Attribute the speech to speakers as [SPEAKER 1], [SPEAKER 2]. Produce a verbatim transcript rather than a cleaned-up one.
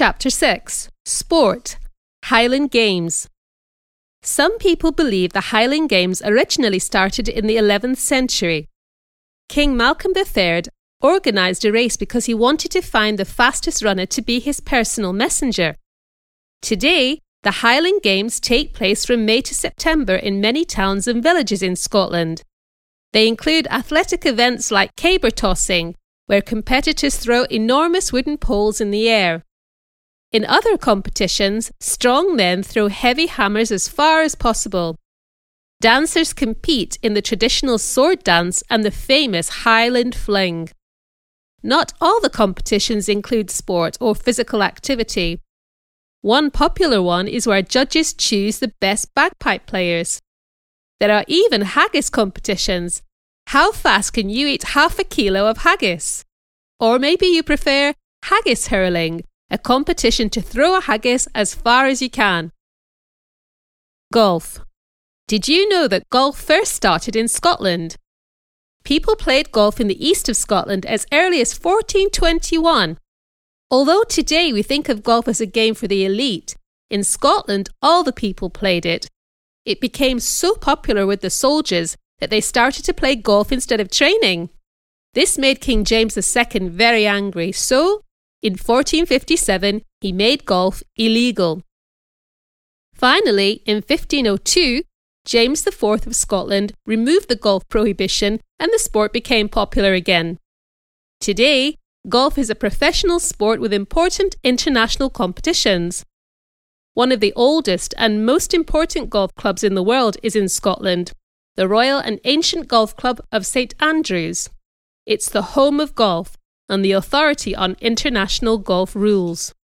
[SPEAKER 1] Chapter six. Sport. Highland Games. Some people believe the Highland Games originally started in the eleventh century. King Malcolm the Third organised a race because he wanted to find the fastest runner to be his personal messenger. Today, the Highland Games take place from May to September in many towns and villages in Scotland. They include athletic events like caber tossing, where competitors throw enormous wooden poles in the air. In other competitions, strong men throw heavy hammers as far as possible. Dancers compete in the traditional sword dance and the famous Highland Fling. Not all the competitions include sport or physical activity. One popular one is where judges choose the best bagpipe players. There are even haggis competitions. How fast can you eat half a kilo of haggis? Or maybe you prefer haggis hurling, a competition to throw a haggis as far as you can. Golf. Did you know that golf first started in Scotland? People played golf in the east of Scotland as early as fourteen twenty-one. Although today we think of golf as a game for the elite, in Scotland all the people played it. It became so popular with the soldiers that they started to play golf instead of training. This made King James the Second very angry, so in fourteen fifty-seven he made golf illegal. Finally, in fifteen oh two, James the Fourth of Scotland removed the golf prohibition and the sport became popular again. Today, golf is a professional sport with important international competitions. One of the oldest and most important golf clubs in the world is in Scotland, the Royal and Ancient Golf Club of Saint Andrews. It's the home of golf and the authority on international golf rules.